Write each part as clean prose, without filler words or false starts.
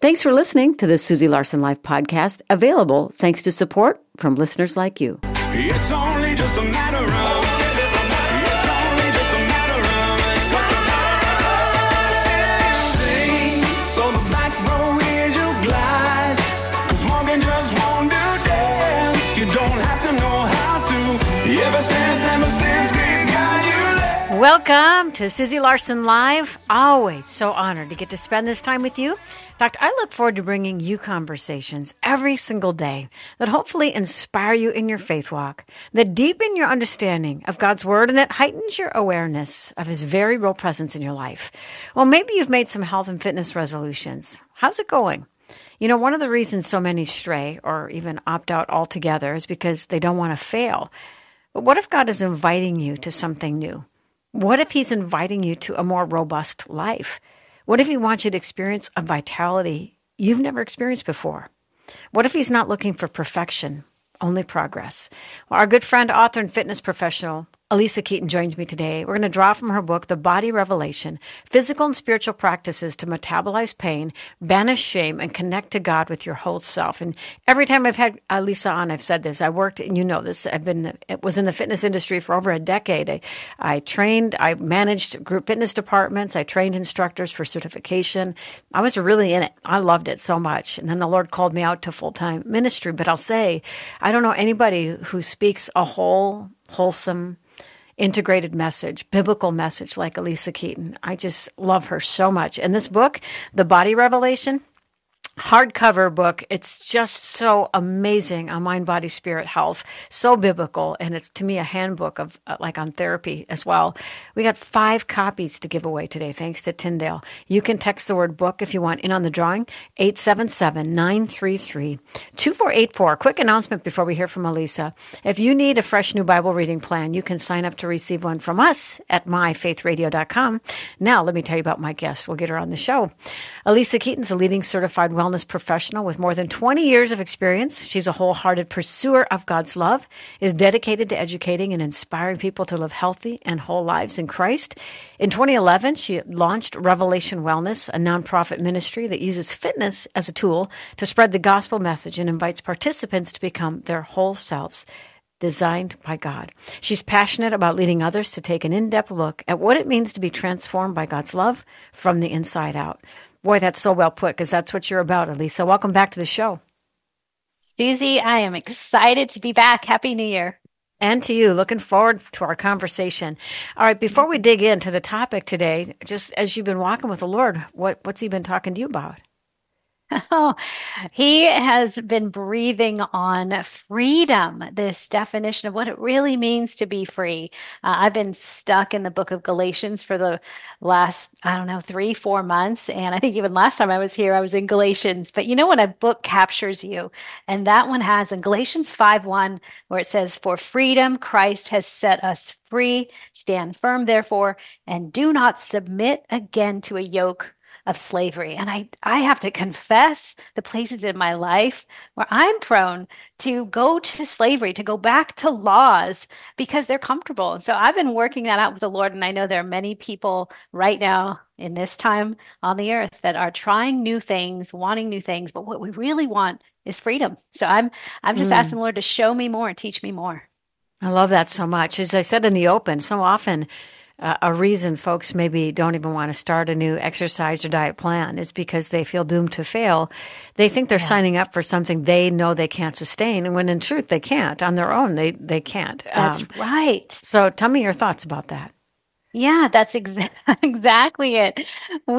Thanks for listening to the Susie Larson Life podcast, available thanks to support from listeners like you. It's only just a matter of so the back row is your glide, 'cause walking just won't do dance. You don't have to know how to. Ever since grace got you there. Welcome to Susie Larson Live. Always so honored to get to spend this time with you. In fact, I look forward to bringing you conversations every single day that hopefully inspire you in your faith walk, that deepen your understanding of God's Word, and that heightens your awareness of His very real presence in your life. Well, maybe you've made some health and fitness resolutions. How's it going? You know, one of the reasons so many stray or even opt out altogether is because they don't want to fail. But what if God is inviting you to something new? What if He's inviting you to a more robust life? What if He wants you to experience a vitality you've never experienced before? What if He's not looking for perfection, only progress? Well, our good friend, author, and fitness professional, Alisa Keeton, joins me today. We're going to draw from her book, The Body Revelation, Physical and Spiritual Practices to Metabolize Pain, Banish Shame, and Connect to God with your whole self. And every time I've had Alisa on, I've said this. I worked, and you know this, it was in the fitness industry for over a decade. I trained, I managed group fitness departments. I trained instructors for certification. I was really in it. I loved it so much. And then the Lord called me out to full-time ministry. But I'll say, I don't know anybody who speaks a whole, wholesome, integrated message, biblical message like Alisa Keeton. I just love her so much. And this book, The Body Revelation, hardcover book. It's just so amazing on mind, body, spirit, health. So biblical. And it's, to me, a handbook of like on therapy as well. We got 5 copies to give away today, thanks to Tyndale. You can text the word book if you want in on the drawing, 877-933-2484. Quick announcement before we hear from Alisa. If you need a fresh new Bible reading plan, you can sign up to receive one from us at myfaithradio.com. Now, let me tell you about my guest. We'll get her on the show. Alisa Keeton's a leading certified wellness professional with more than 20 years of experience. She's a wholehearted pursuer of God's love, is dedicated to educating and inspiring people to live healthy and whole lives in Christ. In 2011, she launched Revelation Wellness, a nonprofit ministry that uses fitness as a tool to spread the gospel message and invites participants to become their whole selves, designed by God. She's passionate about leading others to take an in-depth look at what it means to be transformed by God's love from the inside out. Boy, that's so well put, because that's what you're about, Alisa. Welcome back to the show. Susie, I am excited to be back. Happy New Year. And to you. Looking forward to our conversation. All right, before we dig into the topic today, just as you've been walking with the Lord, what's He been talking to you about? Oh, He has been breathing on freedom, this definition of what it really means to be free. I've been stuck in the book of Galatians for the last, 3-4 months. And I think even last time I was here, I was in Galatians. But you know when a book captures you, and that one has in Galatians 5:1, where it says, "For freedom Christ has set us free. Stand firm, therefore, and do not submit again to a yoke of slavery." And I have to confess the places in my life where I'm prone to go to slavery, to go back to laws because they're comfortable. And so I've been working that out with the Lord. And I know there are many people right now in this time on the earth that are trying new things, wanting new things. But what we really want is freedom. So I'm just asking the Lord to show me more and teach me more. I love that so much. As I said in the open, so often a reason folks maybe don't even want to start a new exercise or diet plan is because they feel doomed to fail. They think they're signing up for something they know they can't sustain, and when in truth they can't on their own. They can't. That's right. So tell me your thoughts about that. Yeah, that's exactly it.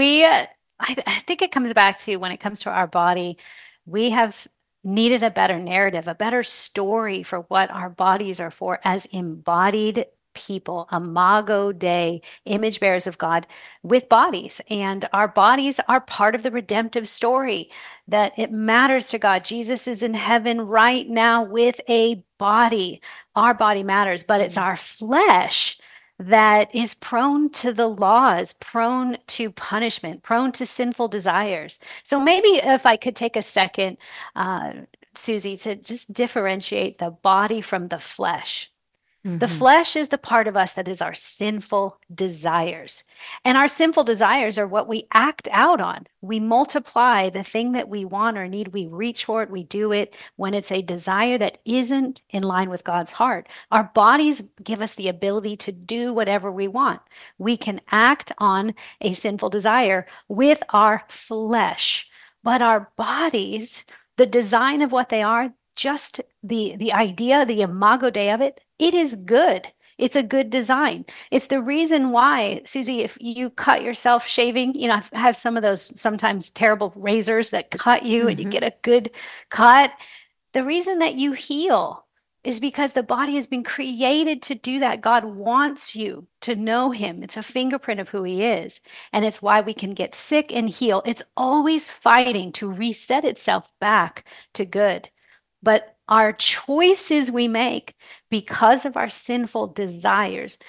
I think it comes back to when it comes to our body, we have needed a better narrative, a better story for what our bodies are for as embodied people, imago Dei, image bearers of God with bodies. And our bodies are part of the redemptive story, that it matters to God. Jesus is in heaven right now with a body. Our body matters, but it's our flesh that is prone to the laws, prone to punishment, prone to sinful desires. So maybe if I could take a second, Susie, to just differentiate the body from the flesh. The flesh is the part of us that is our sinful desires. And our sinful desires are what we act out on. We multiply the thing that we want or need. We reach for it. We do it when it's a desire that isn't in line with God's heart. Our bodies give us the ability to do whatever we want. We can act on a sinful desire with our flesh, but our bodies, the design of what they are, just the idea, the imago Dei of it, it is good. It's a good design. It's the reason why, Susie, if you cut yourself shaving, I have some of those sometimes terrible razors that cut you and you get a good cut. The reason that you heal is because the body has been created to do that. God wants you to know him. It's a fingerprint of who he is. And it's why we can get sick and heal. It's always fighting to reset itself back to good. But our choices we make because of our sinful desires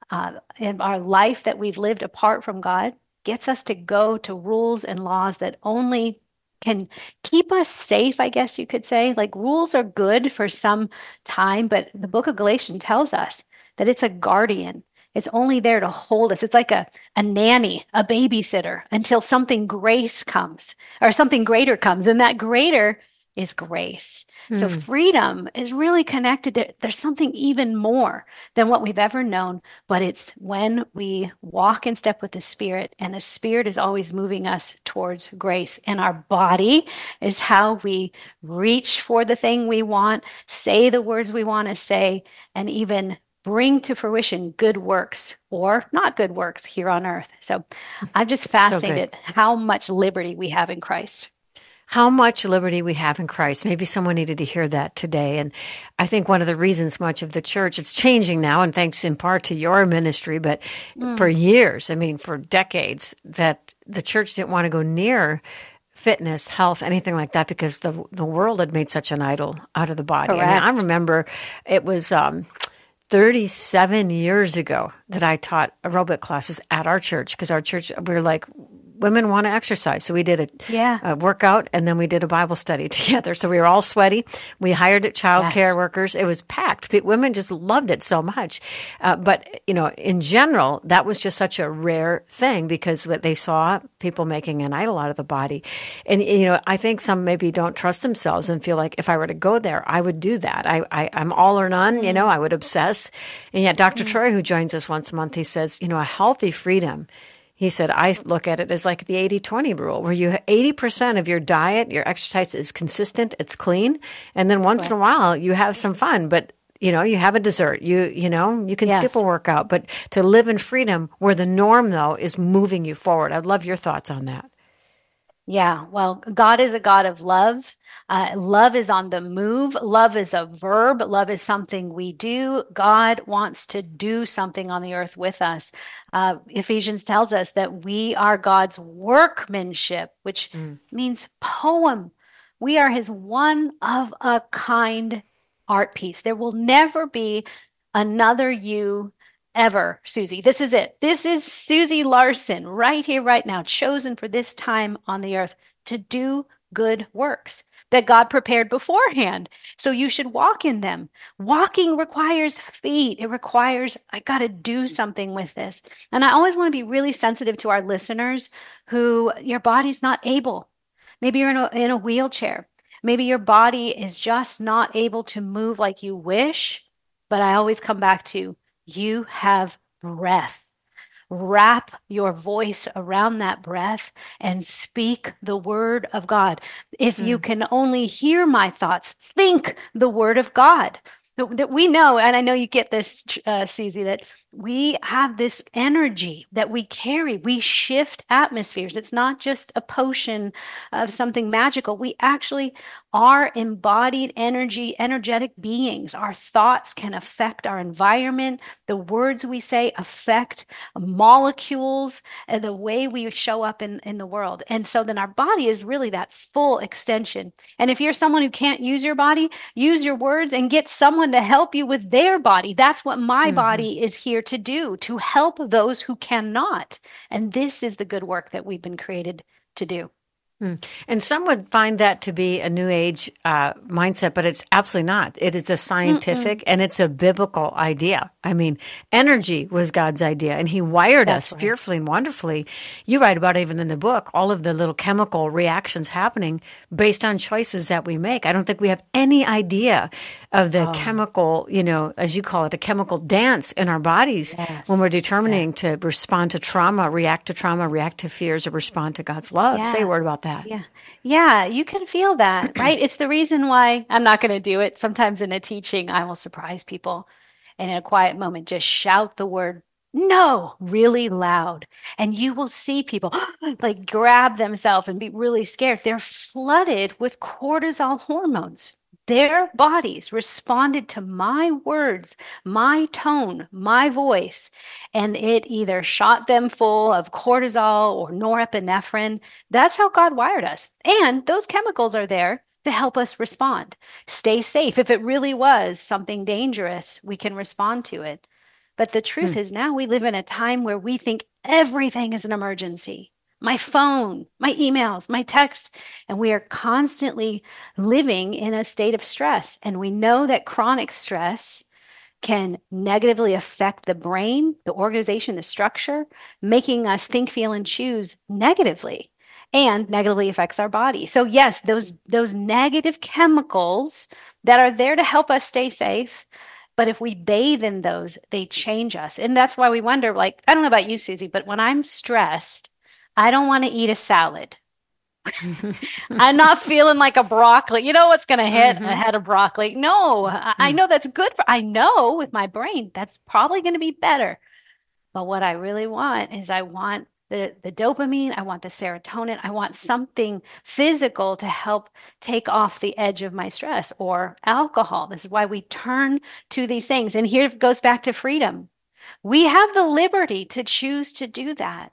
and our life that we've lived apart from God gets us to go to rules and laws that only can keep us safe, I guess you could say. Like, rules are good for some time, but the book of Galatians tells us that it's a guardian. It's only there to hold us. It's like a nanny, a babysitter, until something grace comes or something greater comes. And that greater is grace. So freedom is really connected. There's something even more than what we've ever known, but it's when we walk in step with the Spirit, and the Spirit is always moving us towards grace. And our body is how we reach for the thing we want, say the words we want to say, and even bring to fruition good works or not good works here on earth. So I'm just fascinated how much liberty we have in Christ. How much liberty we have in Christ. Maybe someone needed to hear that today. And I think one of the reasons much of the church, it's changing now, and thanks in part to your ministry, but for years, for decades, that the church didn't want to go near fitness, health, anything like that, because the world had made such an idol out of the body. I remember it was 37 years ago that I taught aerobic classes at our church, because our church, we were like, women want to exercise. So we did a workout, and then we did a Bible study together. So we were all sweaty. We hired child care workers. It was packed. Women just loved it so much. But in general, that was just such a rare thing, because they saw people making an idol out of the body. And, I think some maybe don't trust themselves and feel like, if I were to go there, I would do that. I'm all or none, I would obsess. And yet Dr. Troy, who joins us once a month, he says, a healthy freedom. He said, I look at it as like the 80-20 rule, where 80% of your diet, your exercise is consistent, it's clean. And then once in a while you have some fun, but you have a dessert, you can skip a workout, but to live in freedom where the norm though is moving you forward. I'd love your thoughts on that. Yeah, well, God is a God of love. Love is on the move. Love is a verb. Love is something we do. God wants to do something on the earth with us. Ephesians tells us that we are God's workmanship, which means poem. We are his one-of-a-kind art piece. There will never be another you ever, Susie. This is it. This is Susie Larson right here, right now, chosen for this time on the earth to do good works that God prepared beforehand. So you should walk in them. Walking requires feet. It requires, I got to do something with this. And I always want to be really sensitive to our listeners who your body's not able. Maybe you're in a wheelchair. Maybe your body is just not able to move like you wish. But I always come back to, you have breath. Wrap your voice around that breath and speak the word of God. If you can only hear my thoughts, think the word of God. That we know, and I know you get this, Susie, that we have this energy that we carry. We shift atmospheres. It's not just a potion of something magical. We actually are embodied energy, energetic beings. Our thoughts can affect our environment. The words we say affect molecules and the way we show up in the world. And so then our body is really that full extension. And if you're someone who can't use your body, use your words and get someone to help you with their body. That's what my body is here to do, to help those who cannot. And this is the good work that we've been created to do. And some would find that to be a new age mindset, but it's absolutely not. It is a scientific and it's a biblical idea. I mean, energy was God's idea, and he wired us fearfully and wonderfully. You write about it even in the book, all of the little chemical reactions happening based on choices that we make. I don't think we have any idea of the chemical, as you call it, a chemical dance in our bodies when we're determining to respond to trauma, react to fears, or respond to God's love. Yeah. Say a word about that. Yeah. Yeah, you can feel that, right? It's the reason why I'm not going to do it. Sometimes in a teaching, I will surprise people and in a quiet moment, just shout the word no really loud. And you will see people like grab themselves and be really scared. They're flooded with cortisol hormones. Their bodies responded to my words, my tone, my voice, and it either shot them full of cortisol or norepinephrine. That's how God wired us. And those chemicals are there to help us respond. Stay safe. If it really was something dangerous, we can respond to it. But the truth is now we live in a time where we think everything is an emergency. My phone, my emails, my texts, and we are constantly living in a state of stress. And we know that chronic stress can negatively affect the brain, the organization, the structure, making us think, feel, and choose negatively, and negatively affects our body. So yes, those negative chemicals that are there to help us stay safe, but if we bathe in those, they change us. And that's why we wonder, like, I don't know about you, Susie, but when I'm stressed, I don't want to eat a salad. I'm not feeling like a broccoli. You know what's going to hit a head of broccoli? No, I know that's good I know with my brain that's probably going to be better. But what I really want is I want the dopamine, I want the serotonin, I want something physical to help take off the edge of my stress, or alcohol. This is why we turn to these things. And here it goes back to freedom. We have the liberty to choose to do that.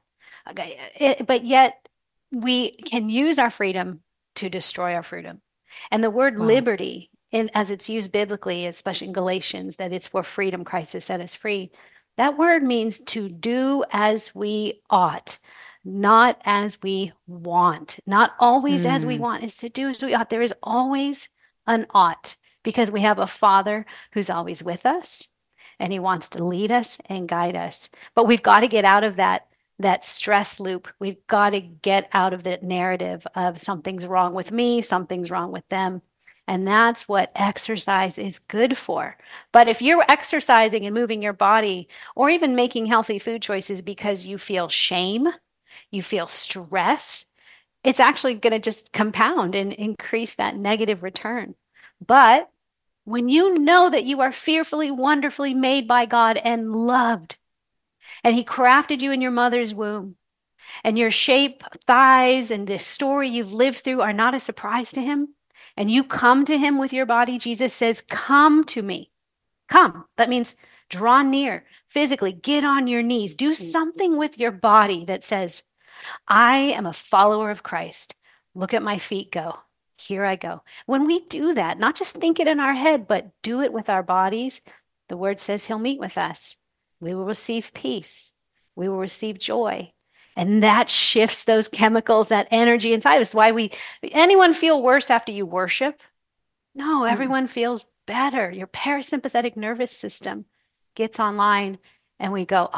But yet we can use our freedom to destroy our freedom. And the word liberty, as it's used biblically, especially in Galatians, that it's for freedom Christ has set us free. That word means to do as we ought, not as we want. Not always as we want. It's to do as we ought. There is always an ought, because we have a Father who's always with us, and he wants to lead us and guide us. But we've got to get out of that stress loop. We've got to get out of that narrative of something's wrong with me, something's wrong with them. And that's what exercise is good for. But if you're exercising and moving your body, or even making healthy food choices because you feel shame, you feel stress, it's actually going to just compound and increase that negative return. But when you know that you are fearfully, wonderfully made by God and loved, and he crafted you in your mother's womb, and your shape, thighs, and the story you've lived through are not a surprise to him, and you come to him with your body, Jesus says, come to me. Come. That means draw near physically, get on your knees, do something with your body that says, I am a follower of Christ. Look at my feet go. Here I go. When we do that, not just think it in our head, but do it with our bodies, the word says he'll meet with us. We will receive peace. We will receive joy. And that shifts those chemicals, that energy inside of us. Anyone feel worse after you worship? No, everyone feels better. Your parasympathetic nervous system gets online and we go,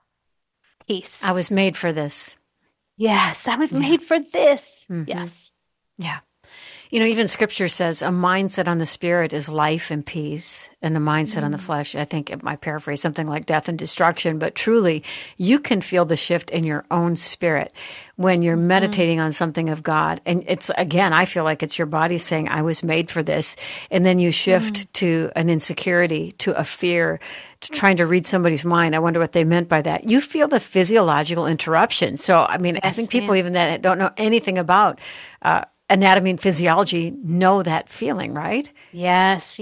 peace. I was made for this. Yes, I was made for this. Yes. Yeah. Even scripture says a mindset on the spirit is life and peace, and a mindset on the flesh, I think it might paraphrase something like death and destruction. But truly, you can feel the shift in your own spirit when you're meditating on something of God. And it's, again, I feel like it's your body saying, I was made for this. And then you shift to an insecurity, to a fear, to trying to read somebody's mind. I wonder what they meant by that. You feel the physiological interruption. So, I mean, I think people even that don't know anything about anatomy and physiology know that feeling, right? Yes.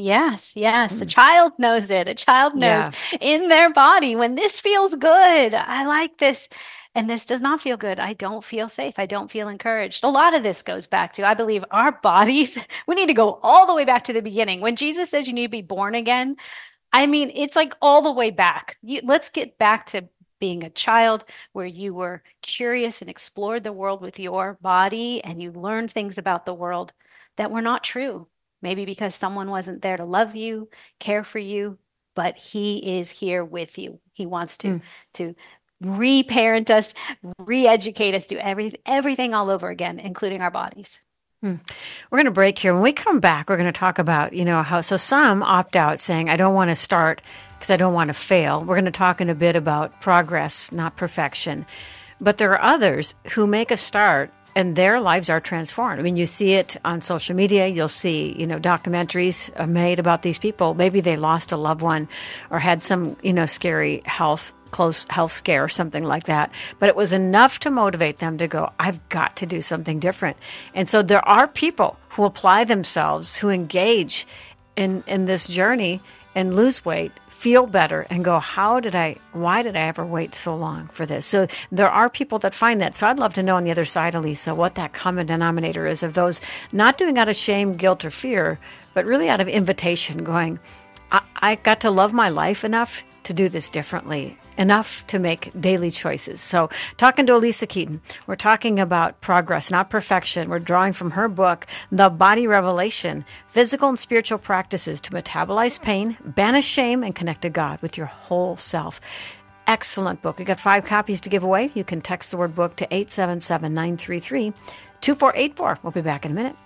A child knows it. A child knows in their body when this feels good. I like this. And this does not feel good. I don't feel safe. I don't feel encouraged. A lot of this goes back to, I believe, our bodies. We need to go all the way back to the beginning. When Jesus says you need to be born again, I mean, it's like all the way back. Let's get back to being a child where you were curious and explored the world with your body and you learned things about the world that were not true. Maybe because someone wasn't there to love you, care for you, but he is here with you. He wants to reparent us, re-educate us, do everything all over again, including our bodies. We're going to break here. When we come back, we're going to talk about, how, so some opt out saying, I don't want to start because I don't want to fail. We're going to talk in a bit about progress, not perfection. But there are others who make a start and their lives are transformed. I mean, you see it on social media. You'll see, documentaries made about these people. Maybe they lost a loved one or had some, scary close health scare or something like that. But it was enough to motivate them to go, I've got to do something different. And so there are people who apply themselves, who engage in this journey and lose weight, feel better, and go, why did I ever wait so long for this? So there are people that find that. So I'd love to know on the other side, Elisa, what that common denominator is of those not doing out of shame, guilt, or fear, but really out of invitation, going, I got to love my life enough to do this differently, enough to make daily choices. So talking to Elisa Keeton, we're talking about progress, not perfection. We're drawing from her book, The Body Revelation, Physical and Spiritual Practices to Metabolize Pain, Banish Shame, and Connect to God with Your Whole Self. Excellent book. We got 5 copies to give away. You can text the word book to 877-933-2484. We'll be back in a minute.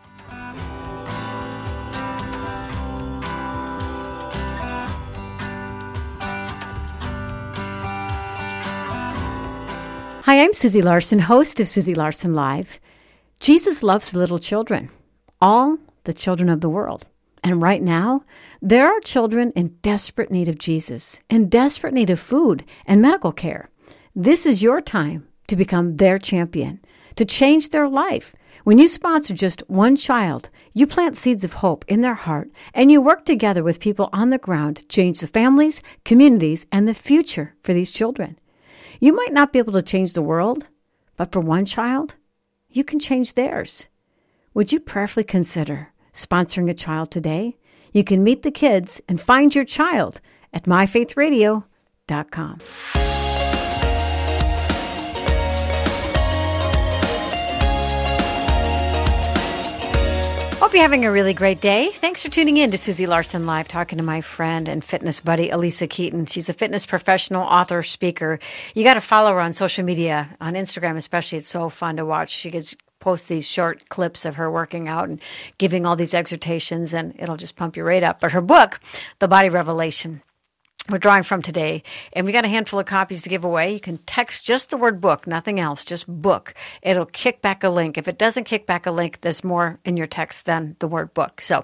Hi, I'm Susie Larson, host of Susie Larson Live. Jesus loves little children, all the children of the world. And right now, there are children in desperate need of Jesus, in desperate need of food and medical care. This is your time to become their champion, to change their life. When you sponsor just one child, you plant seeds of hope in their heart, and you work together with people on the ground to change the families, communities, and the future for these children. You might not be able to change the world, but for one child, you can change theirs. Would you prayerfully consider sponsoring a child today? You can meet the kids and find your child at myfaithradio.com. Hope you're having a really great day. Thanks for tuning in to Susie Larson Live, talking to my friend and fitness buddy, Elisa Keeton. She's a fitness professional, author, speaker. You got to follow her on social media, on Instagram especially. It's so fun to watch. She posts these short clips of her working out and giving all these exhortations, and it'll just pump you right up. But her book, The Body Revelation, we're drawing from today, and we got a handful of copies to give away. You can text just the word book, nothing else, just book. It'll kick back a link. If it doesn't kick back a link, there's more in your text than the word book. So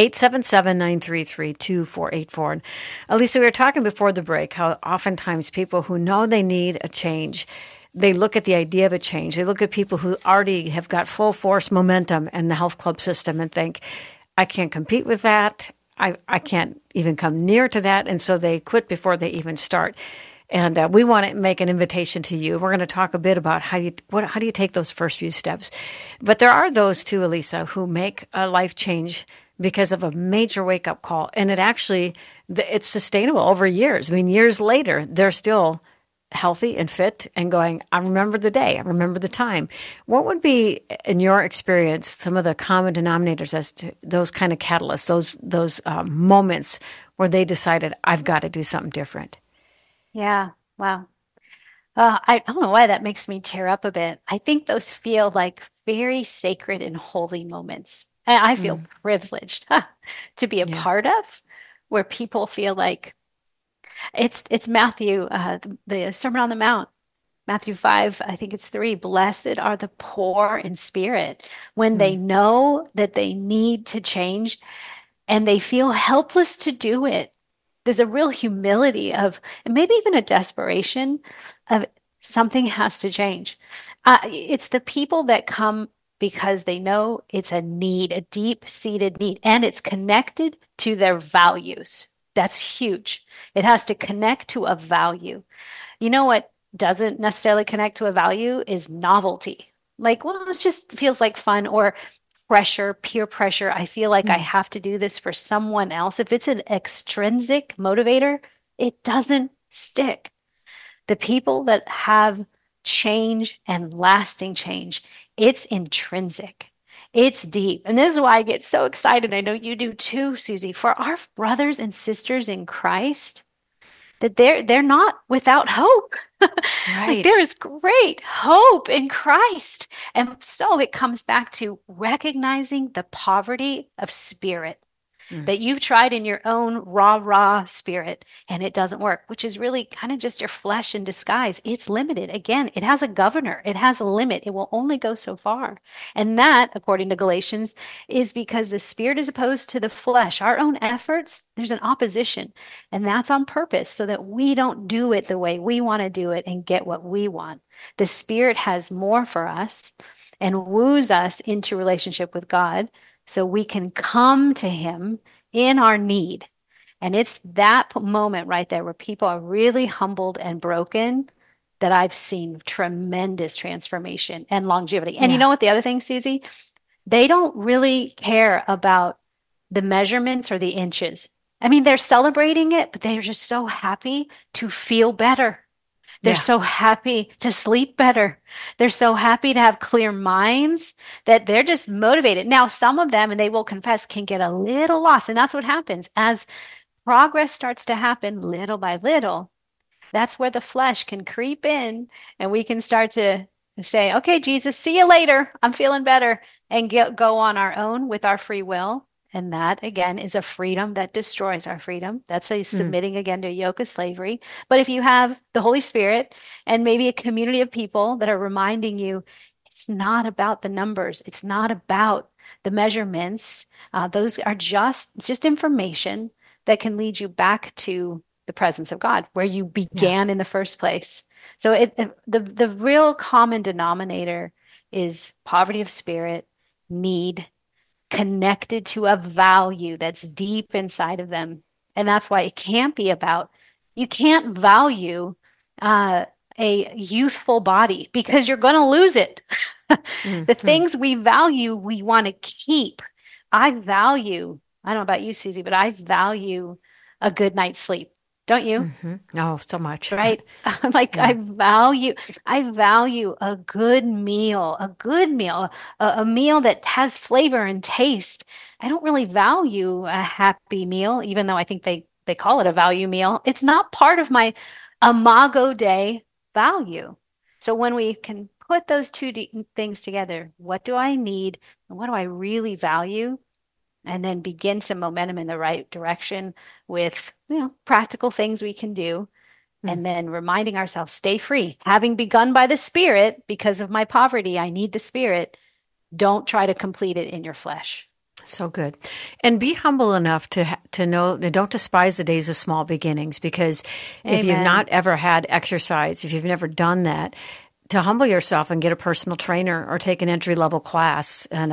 877-933-2484. And Elisa, we were talking before the break how oftentimes people who know they need a change, they look at the idea of a change. They look at people who already have got full force momentum in the health club system and think, I can't compete with that. I can't even come near to that. And so they quit before they even start. And we want to make an invitation to you. We're going to talk a bit about how do you take those first few steps. But there are those too, Elisa, who make a life change because of a major wake-up call. And it's sustainable over years. I mean, years later, they're still healthy and fit and going, I remember the day, I remember the time. What would be, in your experience, some of the common denominators as to those kind of catalysts, those moments where they decided, I've got to do something different? Yeah, wow. I don't know why that makes me tear up a bit. I think those feel like very sacred and holy moments. And I feel privileged to be a part of, where people feel like, it's Matthew, the Sermon on the Mount, Matthew 5, I think it's 3. Blessed are the poor in spirit, when they know that they need to change and they feel helpless to do it. There's a real humility of, and maybe even a desperation of, something has to change. It's the people that come because they know it's a need, a deep-seated need, and it's connected to their values. That's huge. It has to connect to a value. You know what doesn't necessarily connect to a value is novelty. Like, well, it just feels like fun, or pressure, peer pressure. I feel like I have to do this for someone else. If it's an extrinsic motivator, it doesn't stick. The people that have change and lasting change, it's intrinsic. It's deep. And this is why I get so excited. I know you do too, Susie, for our brothers and sisters in Christ, that they're not without hope. Like there is great hope in Christ. And so it comes back to recognizing the poverty of spirit that you've tried in your own raw spirit and it doesn't work, which is really kind of just your flesh in disguise. It's limited. Again, it has a governor. It has a limit. It will only go so far. And that, according to Galatians, is because the spirit is opposed to the flesh. Our own efforts, there's an opposition. And that's on purpose so that we don't do it the way we want to do it and get what we want. The spirit has more for us and woos us into relationship with God, so we can come to him in our need. And it's that moment right there where people are really humbled and broken that I've seen tremendous transformation and longevity. And you know what the other thing, Susie? They don't really care about the measurements or the inches. I mean, they're celebrating it, but they're just so happy to feel better. They're so happy to sleep better. They're so happy to have clear minds that they're just motivated. Now, some of them, and they will confess, can get a little lost. And that's what happens as progress starts to happen little by little. That's where the flesh can creep in and we can start to say, okay, Jesus, see you later. I'm feeling better, and go on our own with our free will. And that, again, is a freedom that destroys our freedom. That's a submitting again to a yoke of slavery. But if you have the Holy Spirit and maybe a community of people that are reminding you, it's not about the numbers. It's not about the measurements. Those are just information that can lead you back to the presence of God, where you began in the first place. So the real common denominator is poverty of spirit, need, connected to a value that's deep inside of them. And that's why it can't be about, you can't value a youthful body because you're going to lose it. The things we value, we want to keep. I don't know about you, Susie, but I value a good night's sleep. Don't you? Oh, so much. Right. I'm like, I value a good meal, a meal that has flavor and taste. I don't really value a happy meal, even though I think they call it a value meal. It's not part of my Imago Dei value. So when we can put those two things together, what do I need and what do I really value? And then begin some momentum in the right direction with, practical things we can do. And then reminding ourselves, stay free. Having begun by the Spirit, because of my poverty, I need the Spirit. Don't try to complete it in your flesh. So good. And be humble enough to know that don't despise the days of small beginnings, because if you've not ever had exercise, if you've never done that, to humble yourself and get a personal trainer or take an entry-level class. And,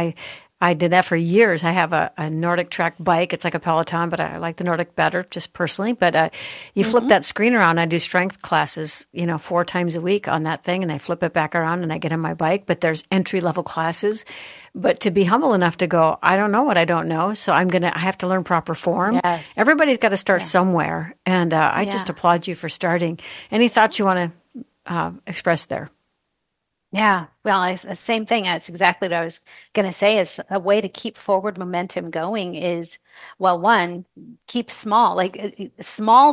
I did that for years. I have a Nordic Trek bike. It's like a Peloton, but I like the Nordic better, just personally. But you flip that screen around. I do strength classes, 4 times a week on that thing, and I flip it back around and I get on my bike. But there's entry-level classes. But to be humble enough to go, I don't know what I don't know, so I have to learn proper form. Yes. Everybody's got to start somewhere, and I just applaud you for starting. Any thoughts you want to express there? Yeah, well, it's the same thing. That's exactly what I was going to say. Is a way to keep forward momentum going is, well, one, keep small, like small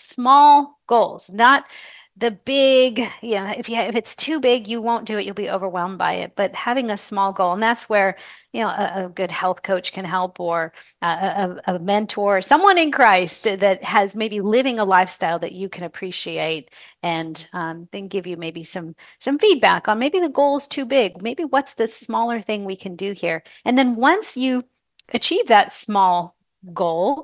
goals, not the big, if it's too big, you won't do it. You'll be overwhelmed by it. But having a small goal, and that's where, a good health coach can help, or a mentor, someone in Christ that has maybe living a lifestyle that you can appreciate, and then give you maybe some feedback on maybe the goal is too big. Maybe what's the smaller thing we can do here? And then once you achieve that small goal,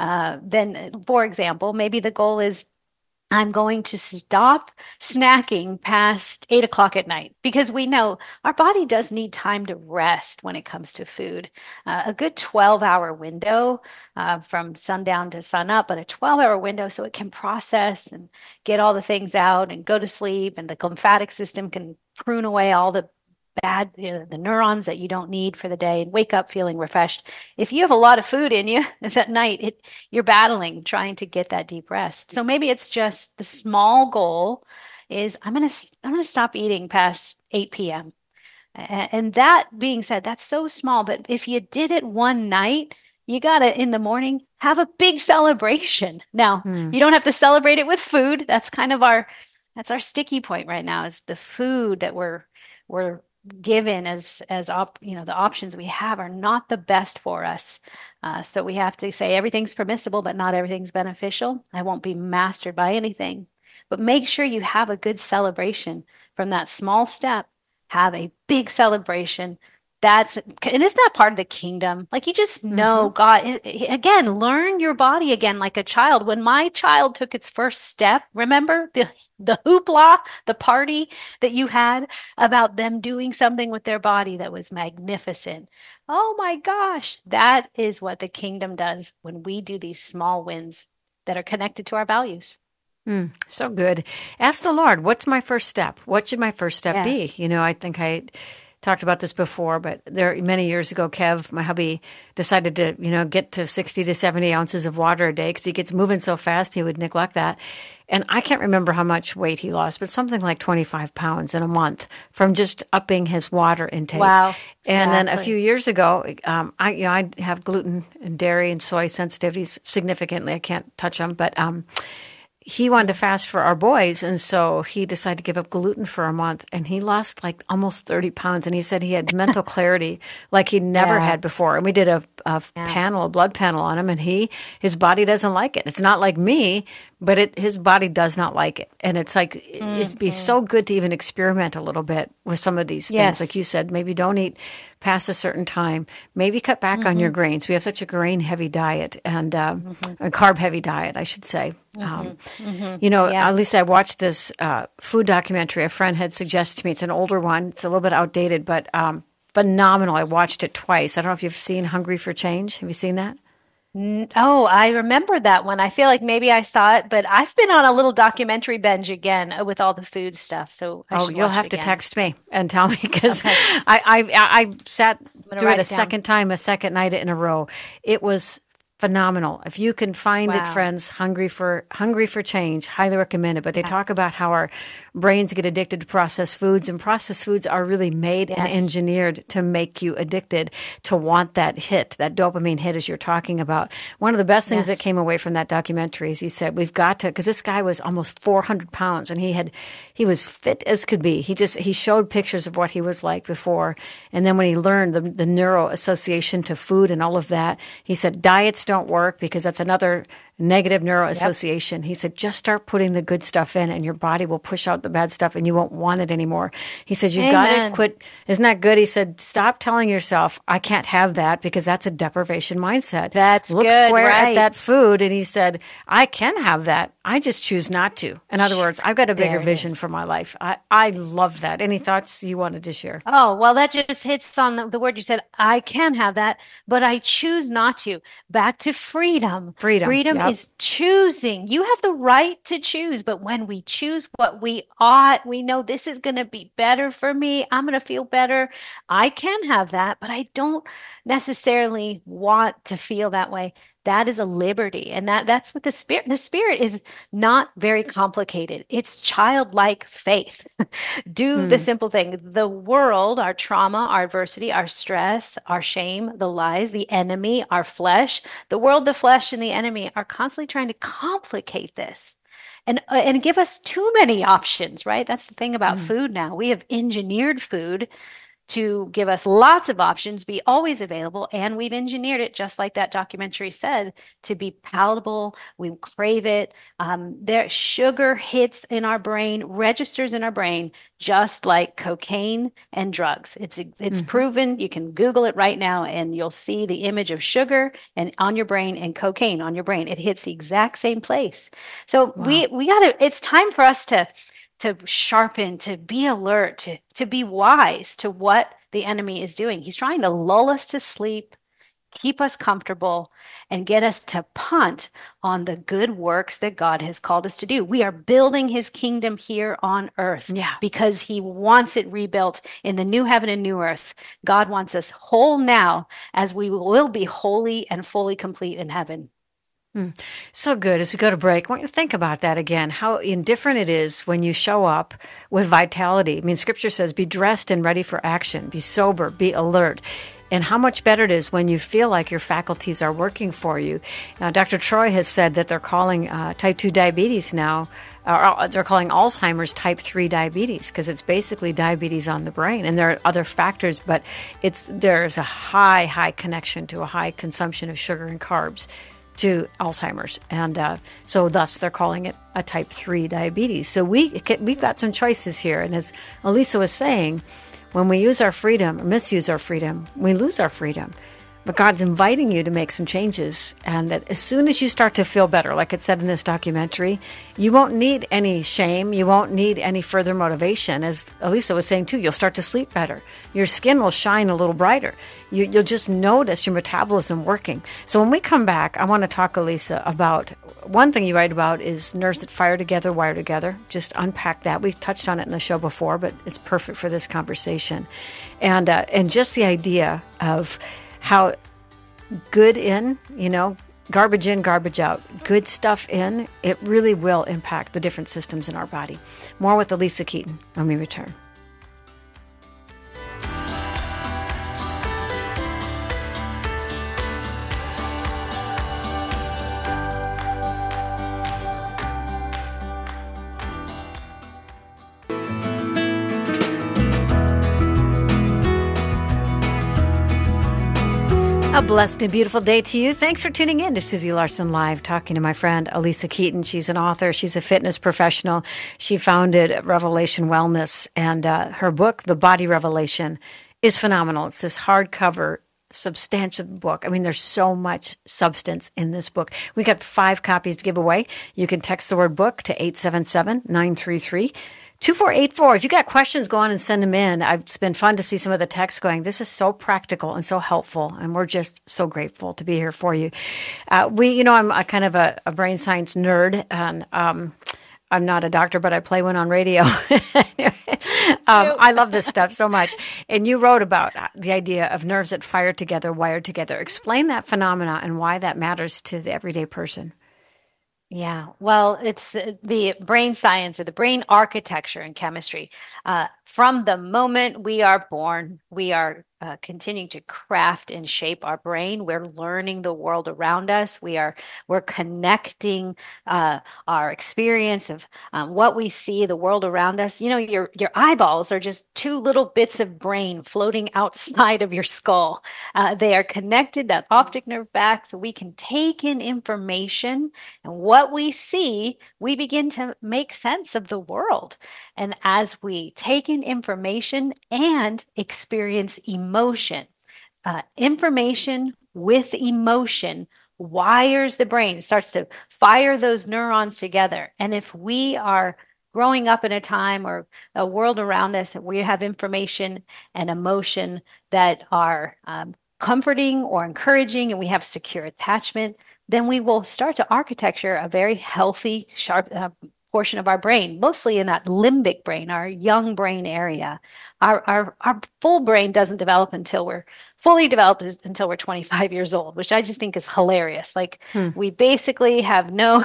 then, for example, maybe the goal is, I'm going to stop snacking past 8 o'clock at night, because we know our body does need time to rest when it comes to food. A good 12-hour window from sundown to sunup, but a 12-hour window so it can process and get all the things out and go to sleep, and the lymphatic system can prune away all the bad, the neurons that you don't need for the day, and wake up feeling refreshed. If you have a lot of food in you that night, you're battling, trying to get that deep rest. So maybe it's just the small goal is I'm gonna stop eating past 8 p.m. And that being said, that's so small, but if you did it one night, you gotta in the morning have a big celebration. Now, you don't have to celebrate it with food. That's our sticky point right now, is the food that we're given the options we have are not the best for us. So we have to say everything's permissible, but not everything's beneficial. I won't be mastered by anything. But make sure you have a good celebration from that small step. Have a big celebration. And isn't that part of the kingdom? Like you just know God, again, learn your body again like a child. When my child took its first step, remember the hoopla, the party that you had about them doing something with their body that was magnificent. Oh my gosh, that is what the kingdom does when we do these small wins that are connected to our values. So good. Ask the Lord, what's my first step? What should my first step be? Yes. I think I talked about this before, but many years ago, Kev, my hubby, decided to, get to 60 to 70 ounces of water a day because he gets moving so fast he would neglect that. And I can't remember how much weight he lost, but something like 25 pounds in a month from just upping his water intake. Wow. And then a few years ago, I have gluten and dairy and soy sensitivities significantly. I can't touch them, but he wanted to fast for our boys, and so he decided to give up gluten for a month, and he lost like almost 30 pounds, and he said he had mental clarity like he'd never had before. And we did a blood panel on him, and his body doesn't like it. It's not like me, but his body does not like it. And it's like, it'd be so good to even experiment a little bit with some of these things. Like you said, maybe don't eat past a certain time. Maybe cut back on your grains. We have such a grain-heavy diet and a carb-heavy diet, I should say. At least I watched this food documentary a friend had suggested to me. It's an older one. It's a little bit outdated, but phenomenal. I watched it twice. I don't know if you've seen Hungry for Change. Have you seen that? Oh, I remember that one. I feel like maybe I saw it, but I've been on a little documentary binge again with all the food stuff. So you'll have to text me and tell me because I sat through it a second night in a row. It was phenomenal. If you can find it, friends, Hungry for Change, highly recommend it. But they talk about how our brains get addicted to processed foods, and processed foods are really made and engineered to make you addicted, to want that hit, that dopamine hit as you're talking about. One of the best things that came away from that documentary is he said, we've got to, because this guy was almost 400 pounds and he was fit as could be. He showed pictures of what he was like before. And then when he learned the neuro association to food and all of that, he said, diets don't work because that's another negative neuro association. He said, just start putting the good stuff in and your body will push out the bad stuff and you won't want it anymore. He says, you got to quit. Isn't that good? He said, stop telling yourself, I can't have that, because that's a deprivation mindset. Look square at that food. And he said, I can have that. I just choose not to. In other words, I've got a bigger vision for my life. I love that. Any thoughts you wanted to share? Oh, well, that just hits on the word you said. I can have that, but I choose not to. Back to freedom. Freedom is choosing. You have the right to choose, but when we choose what we ought, we know this is going to be better for me. I'm going to feel better. I can have that, but I don't necessarily want to feel that way. That is a liberty. And that's what the spirit is not very complicated. It's childlike faith. Do the simple thing. The world, our trauma, our adversity, our stress, our shame, the lies, the enemy, our flesh, the world, the flesh, and the enemy are constantly trying to complicate this and give us too many options, right? That's the thing about food now. We have engineered food to give us lots of options, be always available. And we've engineered it, just like that documentary said, to be palatable. We crave it. Sugar hits in our brain, registers in our brain, just like cocaine and drugs. It's proven. You can Google it right now and you'll see the image of sugar and on your brain and cocaine on your brain. It hits the exact same place. So we gotta, it's time for us to sharpen, to be alert, to be wise to what the enemy is doing. He's trying to lull us to sleep, keep us comfortable, and get us to punt on the good works that God has called us to do. We are building his kingdom here on earth because he wants it rebuilt in the new heaven and new earth. God wants us whole now as we will be holy and fully complete in heaven. So good. As we go to break, I want you to think about that again, how indifferent it is when you show up with vitality. I mean, scripture says, be dressed and ready for action, be sober, be alert. And how much better it is when you feel like your faculties are working for you. Now, Dr. Troy has said that they're calling type 2 diabetes now, they're calling Alzheimer's type 3 diabetes because it's basically diabetes on the brain. And there are other factors, but there's a high connection to a high consumption of sugar and carbs to Alzheimer's. And so thus they're calling it a type 3 diabetes. So we've got some choices here. And as Elisa was saying, when we use our freedom or misuse our freedom, we lose our freedom. But God's inviting you to make some changes, and that as soon as you start to feel better, like it said in this documentary, you won't need any shame. You won't need any further motivation. As Elisa was saying too, you'll start to sleep better. Your skin will shine a little brighter. You'll just notice your metabolism working. So when we come back, I want to talk, Elisa, about one thing you write about is nerves that fire together, wire together. Just unpack that. We've touched on it in the show before, but it's perfect for this conversation. And just the idea of how good in, garbage in, garbage out, good stuff in, it really will impact the different systems in our body. More with Elisa Keeton when we return. A blessed and beautiful day to you. Thanks for tuning in to Susie Larson Live, talking to my friend Elisa Keeton. She's an author. She's a fitness professional. She founded Revelation Wellness, and her book, The Body Revelation, is phenomenal. It's this hardcover, substantial book. I mean, there's so much substance in this book. We got 5 copies to give away. You can text the word book to 877-933-2484. If you got questions, go on and send them in. It's been fun to see some of the texts going, this is so practical and so helpful, and we're just so grateful to be here for you. I'm a kind of a brain science nerd, and I'm not a doctor, but I play one on radio. I love this stuff so much. And you wrote about the idea of nerves that fire together, wired together. Explain that phenomena and why that matters to the everyday person. Yeah, well, it's the brain science or the brain architecture in chemistry. From the moment we are born, we are continuing to craft and shape our brain. We're learning the world around us. We're connecting our experience of what we see, the world around us. Your eyeballs are just 2 little bits of brain floating outside of your skull. They are connected, that optic nerve back, so we can take in information, and what we see, we begin to make sense of the world. And as we take in information and experience emotion, information with emotion wires the brain, starts to fire those neurons together. And if we are growing up in a time or a world around us that we have information and emotion that are comforting or encouraging, and we have secure attachment, then we will start to architecture a very healthy, sharp portion of our brain, mostly in that limbic brain, our young brain area. Our full brain doesn't develop until we're fully developed until we're 25 years old, which I just think is hilarious. Like we basically have no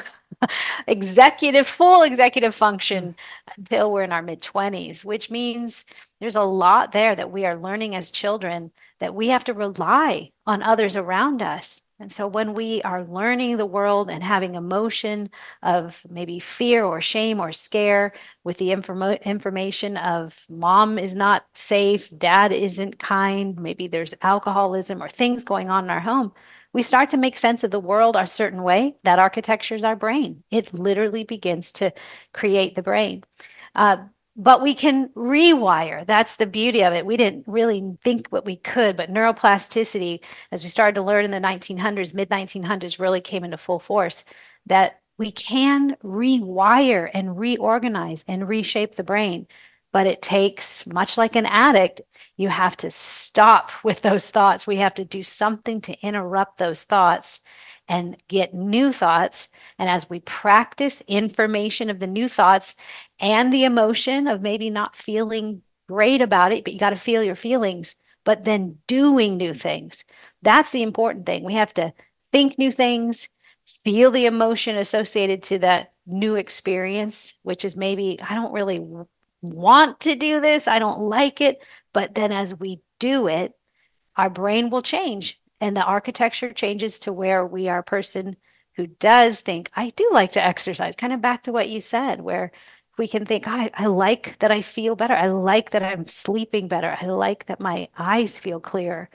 full executive function until we're in our mid-20s, which means there's a lot there that we are learning as children that we have to rely on others around us. And so when we are learning the world and having emotion of maybe fear or shame or scare with the information of mom is not safe, dad isn't kind, maybe there's alcoholism or things going on in our home, we start to make sense of the world a certain way. That architecture is our brain. It literally begins to create the brain. But we can rewire. That's the beauty of it. We didn't really think what we could, but neuroplasticity, as we started to learn in the 1900s, mid-1900s, really came into full force, that we can rewire and reorganize and reshape the brain. But it takes, much like an addict, you have to stop with those thoughts. We have to do something to interrupt those thoughts and get new thoughts. And as we practice information of the new thoughts and the emotion of maybe not feeling great about it, but you got to feel your feelings, but then doing new things. That's the important thing. We have to think new things, feel the emotion associated to that new experience, which is maybe, I don't really want to do this, I don't like it. But then as we do it, our brain will change and the architecture changes to where we are a person who does think, I do like to exercise. Kind of back to what you said, where we can think, I like that I feel better. I like that I'm sleeping better. I like that my eyes feel clear.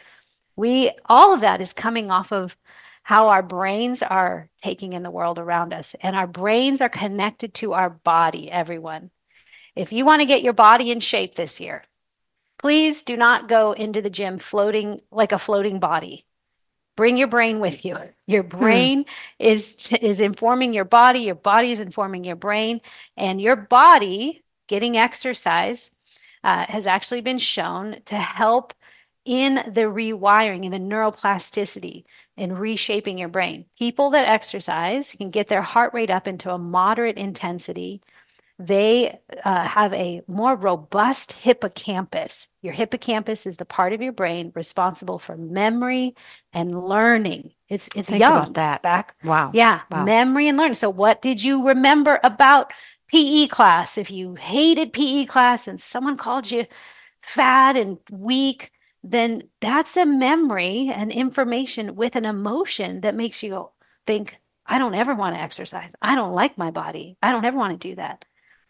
All of that is coming off of how our brains are taking in the world around us. And our brains are connected to our body, everyone. If you want to get your body in shape this year, please do not go into the gym floating like a floating body. Bring your brain with you. Your brain is informing your body is informing your brain, and your body getting exercise has actually been shown to help in the rewiring and the neuroplasticity in reshaping your brain. People that exercise can get their heart rate up into a moderate intensity. They have a more robust hippocampus. Your hippocampus is the part of your brain responsible for memory and learning. It's Think young. about that. Back. Wow. Yeah, Wow. memory and learning. So what did you remember about PE class? If you hated PE class and someone called you fat and weak, then that's a memory and information with an emotion that makes you think, I don't ever want to exercise. I don't like my body. I don't ever want to do that.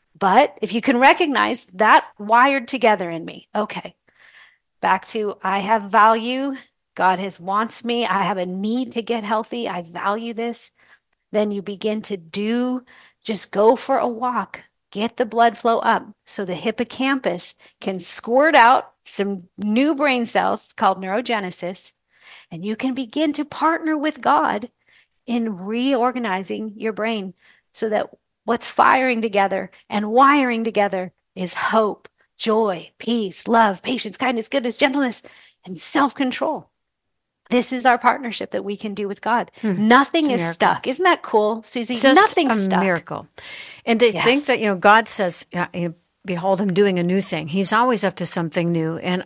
But if you can recognize that wired together in me, okay, back to I have value. God wants me. I have a need to get healthy. I value this. Then you begin to just go for a walk, get the blood flow up so the hippocampus can squirt out some new brain cells called neurogenesis. And you can begin to partner with God in reorganizing your brain so that what's firing together and wiring together is hope, joy, peace, love, patience, kindness, goodness, gentleness, and self-control. This is our partnership that we can do with God. Nothing is stuck. Isn't that cool, Susie? It's just Nothing's a stuck. miracle. And they think that, God says, behold, I'm doing a new thing. He's always up to something new. And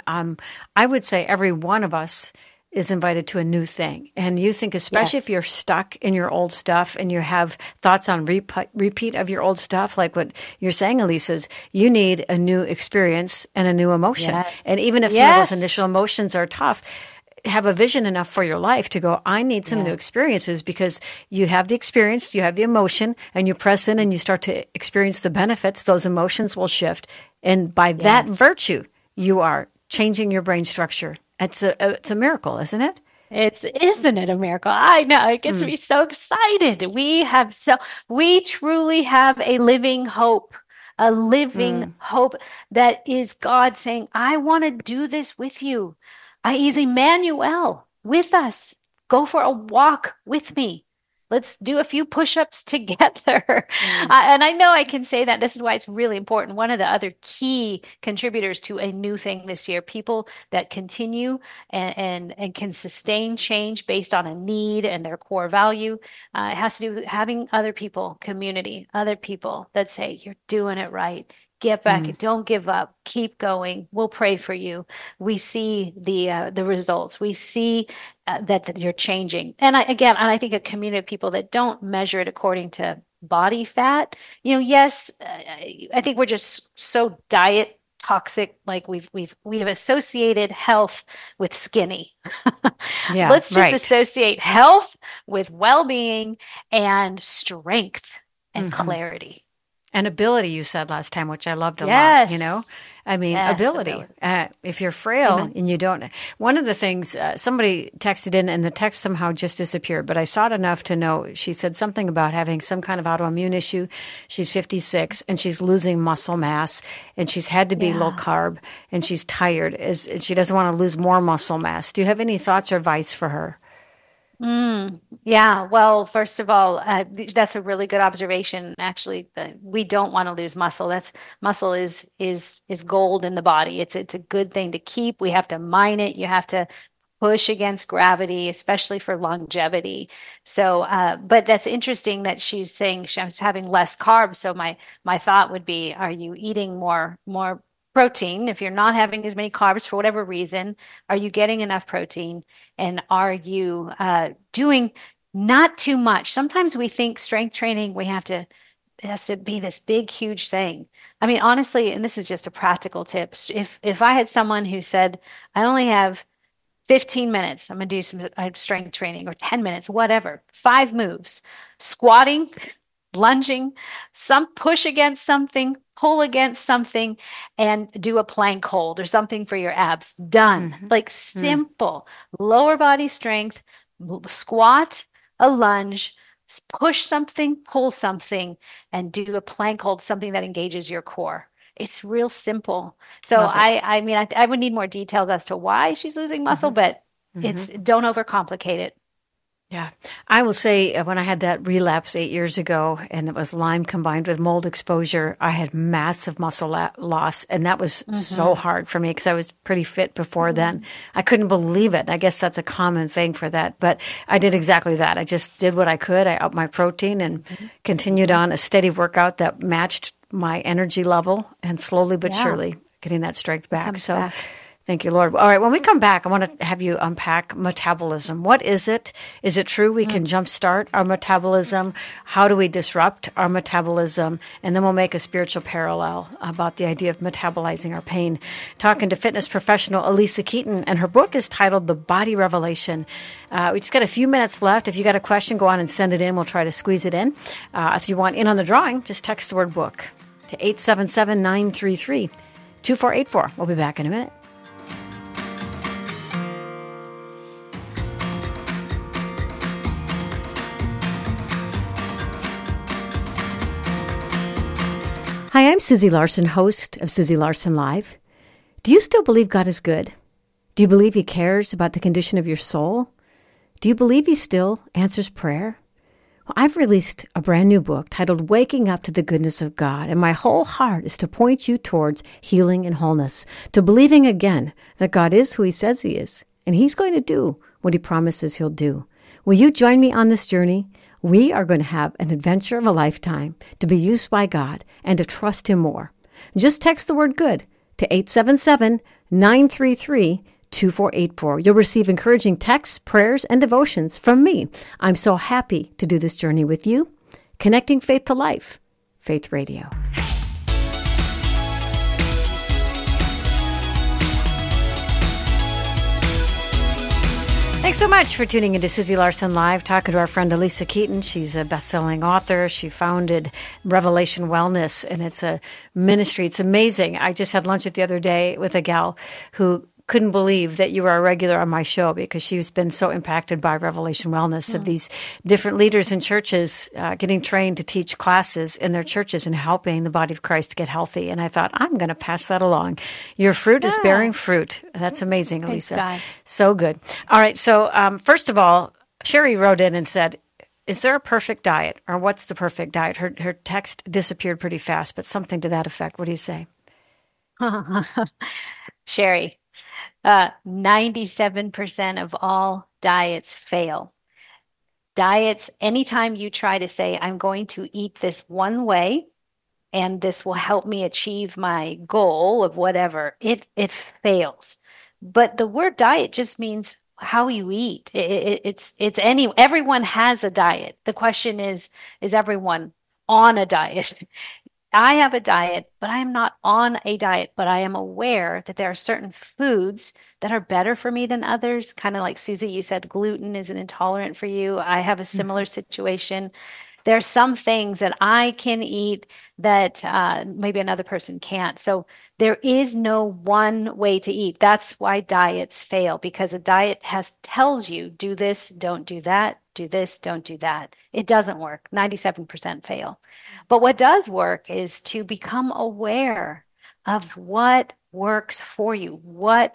I would say every one of us is invited to a new thing. And you think, especially if you're stuck in your old stuff and you have thoughts on repeat of your old stuff, like what you're saying, Elise, is you need a new experience and a new emotion. Yes. And even if some of those initial emotions are tough, have a vision enough for your life to go, I need some new experiences, because you have the experience, you have the emotion, and you press in and you start to experience the benefits. Those emotions will shift. And by that virtue, you are changing your brain structure. It's a miracle, isn't it? Isn't it a miracle? I know. It gets me so excited. We truly have a living hope that is God saying, I want to do this with you. He's Emmanuel with us. Go for a walk with me. Let's do a few push-ups together. And I know I can say that. This is why it's really important. One of the other key contributors to a new thing this year, people that continue and can sustain change based on a need and their core value, it has to do with having other people, community, other people that say, you're doing it right. Get back. Don't give up. Keep going. We'll pray for you. We see the results. We see that you're changing. And I think a community of people that don't measure it according to body fat. I think we're just so diet toxic. Like we've associated health with skinny. Let's just associate health with well-being and strength and clarity. And ability, you said last time, which I loved a lot, ability. If you're frail and you don't, one of the things, somebody texted in and the text somehow just disappeared, but I saw it enough to know, she said something about having some kind of autoimmune issue. She's 56 and she's losing muscle mass and she's had to be low carb and she's tired and she doesn't want to lose more muscle mass. Do you have any thoughts or advice for her? Yeah. Well, first of all, that's a really good observation. Actually, we don't want to lose muscle. That's muscle is gold in the body. It's a good thing to keep. We have to mine it. You have to push against gravity, especially for longevity. So, but that's interesting that she's saying she's having less carbs. So my thought would be, are you eating more protein? If you're not having as many carbs for whatever reason, are you getting enough protein? And are you doing not too much? Sometimes we think strength training, it has to be this big, huge thing. I mean, honestly, and this is just a practical tip. If I had someone who said, I only have 15 minutes, I'm going to do some strength training, or 10 minutes, whatever, 5 moves, squatting, lunging, some push against something, pull against something, and do a plank hold or something for your abs. Done. Like simple lower body strength, squat, a lunge, push something, pull something, and do a plank hold, something that engages your core. It's real simple. So I mean, I would need more details as to why she's losing muscle, but don't overcomplicate it. Yeah. I will say when I had that relapse 8 years ago, and it was Lyme combined with mold exposure, I had massive muscle loss. And that was so hard for me because I was pretty fit before then. I couldn't believe it. I guess that's a common thing for that. But I did exactly that. I just did what I could. I upped my protein and continued on a steady workout that matched my energy level, and slowly but surely getting that strength back. So thank you, Lord. All right. When we come back, I want to have you unpack metabolism. What is it? Is it true we can jumpstart our metabolism? How do we disrupt our metabolism? And then we'll make a spiritual parallel about the idea of metabolizing our pain. Talking to fitness professional Elisa Keeton, and her book is titled The Body Revelation. We just got a few minutes left. If you got a question, go on and send it in. We'll try to squeeze it in. If you want in on the drawing, just text the word book to 877-933-2484. We'll be back in a minute. Hi, I'm Susie Larson, host of Susie Larson Live. Do you still believe God is good? Do you believe He cares about the condition of your soul? Do you believe He still answers prayer? Well, I've released a brand new book titled Waking Up to the Goodness of God, and my whole heart is to point you towards healing and wholeness, to believing again that God is who He says He is, and He's going to do what He promises He'll do. Will you join me on this journey? We are going to have an adventure of a lifetime to be used by God and to trust Him more. Just text the word good to 877-933-2484. You'll receive encouraging texts, prayers, and devotions from me. I'm so happy to do this journey with you. Connecting faith to life. Faith Radio. Thanks so much for tuning into Susie Larson Live, talking to our friend Elisa Keeton. She's a best-selling author. She founded Revelation Wellness, and it's a ministry. It's amazing. I just had lunch the other day with a gal who couldn't believe that you were a regular on my show because she's been so impacted by Revelation Wellness, of these different leaders in churches getting trained to teach classes in their churches and helping the body of Christ get healthy. And I thought, I'm going to pass that along. Your fruit is bearing fruit. That's amazing, Elisa. God. So good. All right. So first of all, Sherry wrote in and said, is there a perfect diet, or what's the perfect diet? Her text disappeared pretty fast, but something to that effect. What do you say? Sherry. 97% of all diets fail. Diets, anytime you try to say, I'm going to eat this one way and this will help me achieve my goal of whatever, it fails. But the word diet just means how you eat. Everyone has a diet. The question is everyone on a diet? I have a diet, but I am not on a diet, but I am aware that there are certain foods that are better for me than others. Kind of like Susie, you said gluten is an intolerant for you. I have a similar situation. There are some things that I can eat that maybe another person can't. So there is no one way to eat. That's why diets fail, because a diet tells you, do this, don't do that, do this, don't do that. It doesn't work. 97% fail. But what does work is to become aware of what works for you, what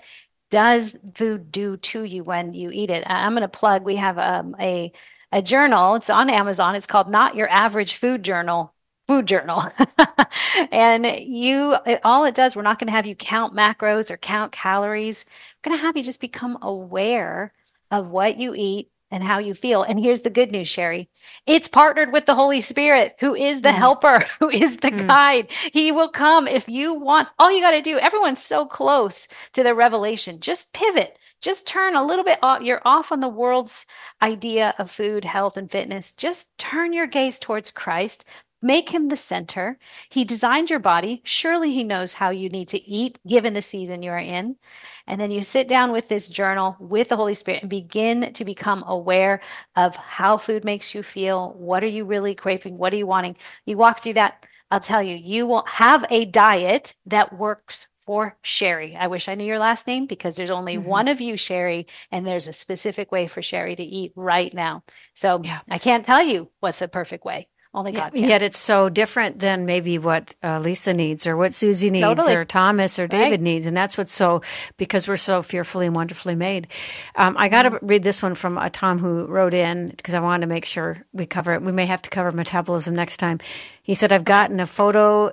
does food do to you when you eat it? I'm going to plug, we have a journal. It's on Amazon. It's called Not Your Average Food Journal. Food journal. And all it does, we're not going to have you count macros or count calories. We're going to have you just become aware of what you eat and how you feel. And here's the good news, Sherry. It's partnered with the Holy Spirit, who is the helper, who is the guide. He will come if you want. All you got to do, everyone's so close to the revelation. Just pivot. Just turn a little bit off. You're off on the world's idea of food, health, and fitness. Just turn your gaze towards Christ. Make him the center. He designed your body. Surely he knows how you need to eat given the season you're in. And then you sit down with this journal with the Holy Spirit and begin to become aware of how food makes you feel. What are you really craving? What are you wanting? You walk through that. I'll tell you, you will have a diet that works for Sherry. I wish I knew your last name because there's only one of you, Sherry, and there's a specific way for Sherry to eat right now. So I can't tell you what's the perfect way. Only God can. Yet it's so different than maybe what Lisa needs or what Susie needs or Thomas or David needs. And that's what's because we're so fearfully and wonderfully made. I got to read this one from Tom who wrote in because I wanted to make sure we cover it. We may have to cover metabolism next time. He said, I've gotten a photo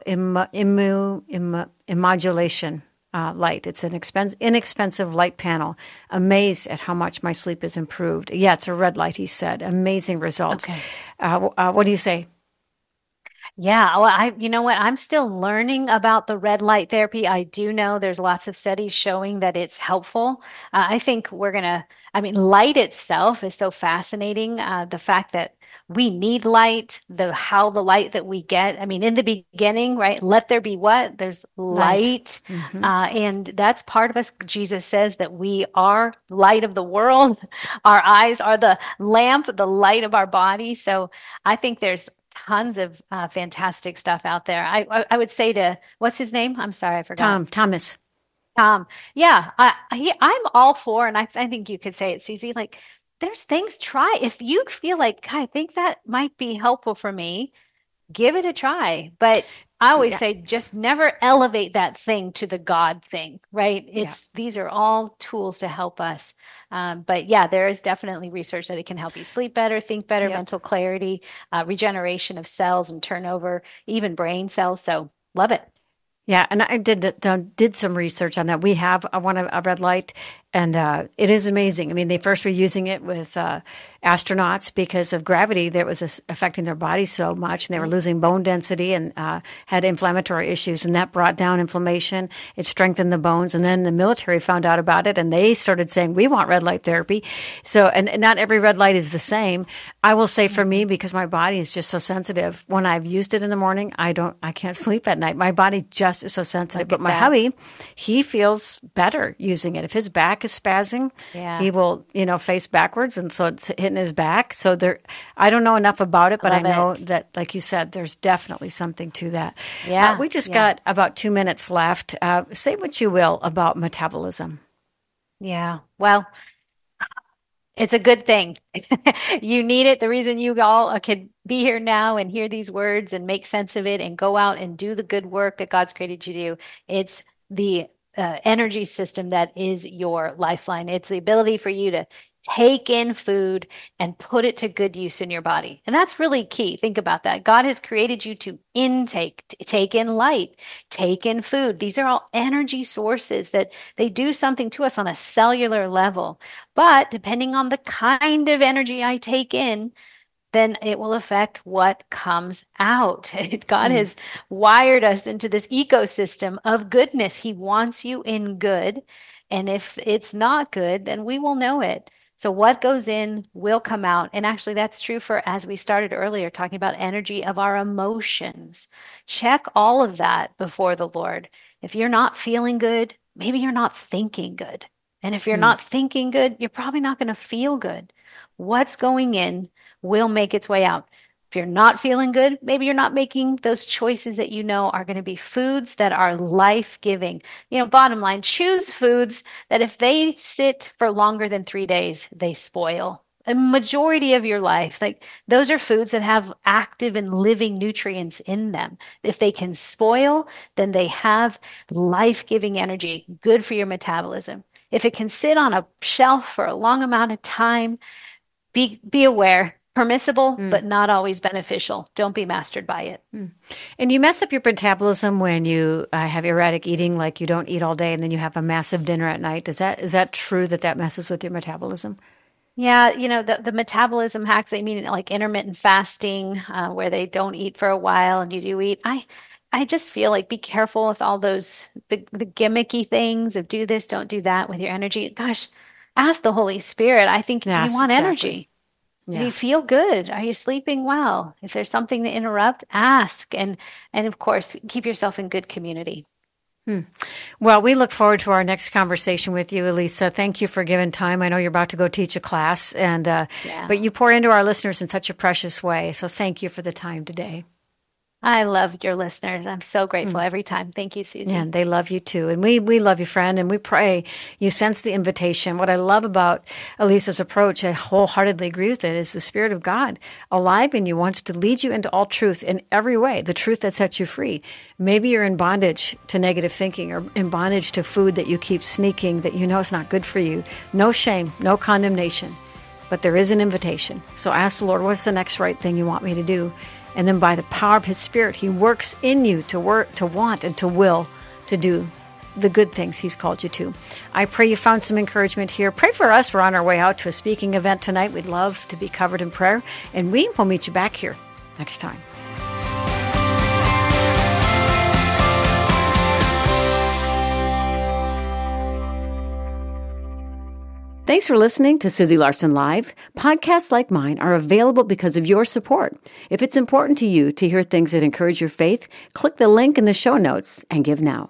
immodulation light. It's an inexpensive light panel. Amazed at how much my sleep has improved. Yeah, it's a red light, he said. Amazing results. Okay. What do you say? Yeah, well, you know what? I'm still learning about the red light therapy. I do know there's lots of studies showing that it's helpful. I think light itself is so fascinating. The fact that we need light, how the light that we get. I mean, in the beginning, right? Let there be what? There's light. And that's part of us. Jesus says that we are light of the world. Our eyes are the lamp, the light of our body. So I think there's tons of fantastic stuff out there. I would say what's his name? I'm sorry, I forgot. Thomas. Yeah, I'm all for, and I think you could say it, Susie, like there's things, try. If you feel like, God, I think that might be helpful for me, give it a try. But I always say just never elevate that thing to the God thing, right? These are all tools to help us. But yeah, there is definitely research that it can help you sleep better, think better, mental clarity, regeneration of cells and turnover, even brain cells. So love it. Yeah, and I did some research on that. We have a red light, and it is amazing. I mean, they first were using it with astronauts because of gravity that was affecting their body so much, and they were losing bone density and had inflammatory issues, and that brought down inflammation. It strengthened the bones, and then the military found out about it, and they started saying, we want red light therapy. So, and not every red light is the same. I will say for me, because my body is just so sensitive, when I've used it in the morning, I can't sleep at night. My body just is so sensitive. But my hubby, he feels better using it. If his back is spazzing, he will, face backwards, and so it's hitting his back. So I don't know enough about it, but I know that, like you said, there's definitely something to that. Yeah, we just got about 2 minutes left. Say what you will about metabolism. Yeah, well, it's a good thing. You need it. The reason you all could be here now and hear these words and make sense of it and go out and do the good work that God's created you to do. It's the energy system that is your lifeline. It's the ability for you to take in food and put it to good use in your body. And that's really key. Think about that. God has created you to take in light, take in food. These are all energy sources that they do something to us on a cellular level. But depending on the kind of energy I take in, then it will affect what comes out. God has wired us into this ecosystem of goodness. He wants you in good. And if it's not good, then we will know it. So what goes in will come out. And actually, that's true for, as we started earlier, talking about energy of our emotions. Check all of that before the Lord. If you're not feeling good, maybe you're not thinking good. And if you're not thinking good, you're probably not going to feel good. What's going in will make its way out. If you're not feeling good, maybe you're not making those choices that you know are going to be foods that are life-giving. Bottom line, choose foods that if they sit for longer than 3 days, they spoil. A majority of your life, like those are foods that have active and living nutrients in them. If they can spoil, then they have life-giving energy, good for your metabolism. if it can sit on a shelf for a long amount of time, be aware. Permissible, but not always beneficial. Don't be mastered by it. And you mess up your metabolism when you have erratic eating, like you don't eat all day and then you have a massive dinner at night. Is that true that messes with your metabolism? Yeah, the metabolism hacks, I mean, like intermittent fasting, where they don't eat for a while and you do eat. I just feel like be careful with all those, the gimmicky things of do this, don't do that with your energy. Gosh, ask the Holy Spirit. I think, yes, do you want exactly. energy? Yeah. Do you feel good? Are you sleeping well? If there's something to interrupt, ask. And of course, keep yourself in good community. Well, we look forward to our next conversation with you, Elisa. Thank you for giving time. I know you're about to go teach a class, but you pour into our listeners in such a precious way. So thank you for the time today. I love your listeners. I'm so grateful every time. Thank you, Susie. Yeah, and they love you too. And we love you, friend, and we pray you sense the invitation. What I love about Elisa's approach, I wholeheartedly agree with it, is the Spirit of God alive in you wants to lead you into all truth in every way, the truth that sets you free. Maybe you're in bondage to negative thinking or in bondage to food that you keep sneaking that you know is not good for you. No shame, no condemnation, but there is an invitation. So ask the Lord, what's the next right thing you want me to do? And then by the power of His Spirit, He works in you to work, to want, and to will to do the good things He's called you to. I pray you found some encouragement here. Pray for us. We're on our way out to a speaking event tonight. We'd love to be covered in prayer. And we will meet you back here next time. Thanks for listening to Susie Larson Live. Podcasts like mine are available because of your support. If it's important to you to hear things that encourage your faith, click the link in the show notes and give now.